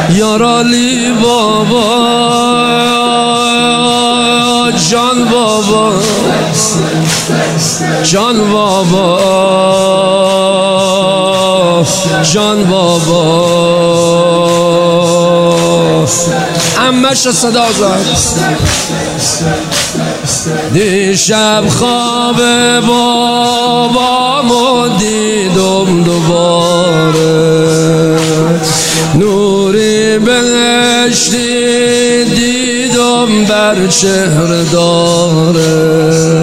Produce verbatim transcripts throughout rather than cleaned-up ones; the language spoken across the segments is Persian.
یارالی بابا جان بابا جان بابا جان بابا عمش صدا زد دیشب خواب بابامو دیدم دوباره نوری بهشتی دیدم بر چهره داره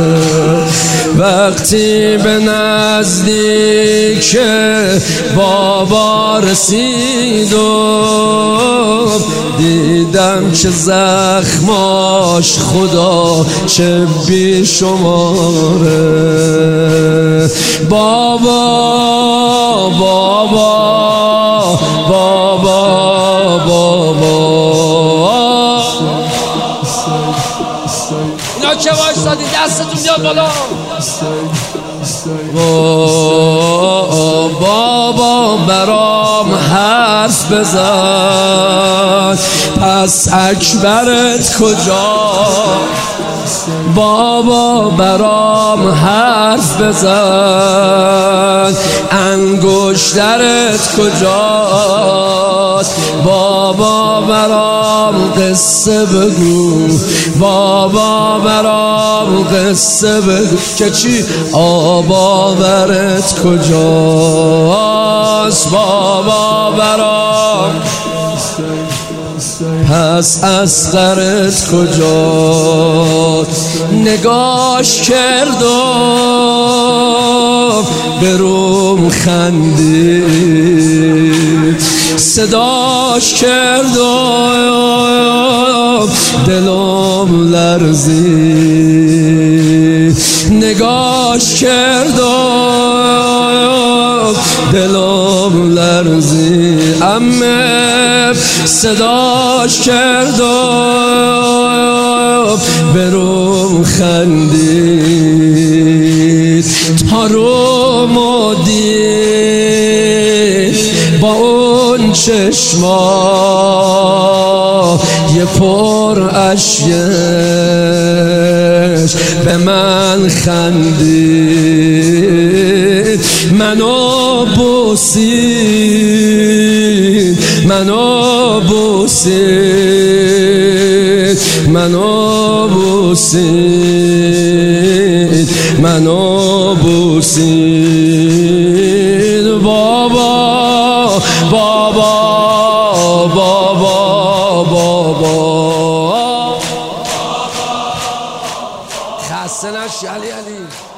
وقتی به نزدیک بابا رسیدم دیدم که زخماش خدا چه بی شماره بابا بابا بابا بابا اینا که وایسادی دستتون بیاد بالا بابا برام حرف بزن پس اکبرت کجا بابا برام حرف بزن انگشترت کجاست بابا برام قصه بگو بابا برام قصه بگو که چی آب آورت کجاست بابا برام پس اصغرت کجاست نگاش کردم بروم خندید صداش کردم دلم لرزید نگاش کردم دلم لرزید امه صداش کردم بروم خندید تا رومو دید با اون چشما یه پر اشکش به من خندید منو بوسید منو بوسید منو بوسید منو بوسید بابا بابا بابا بابا خسته نشی علی علی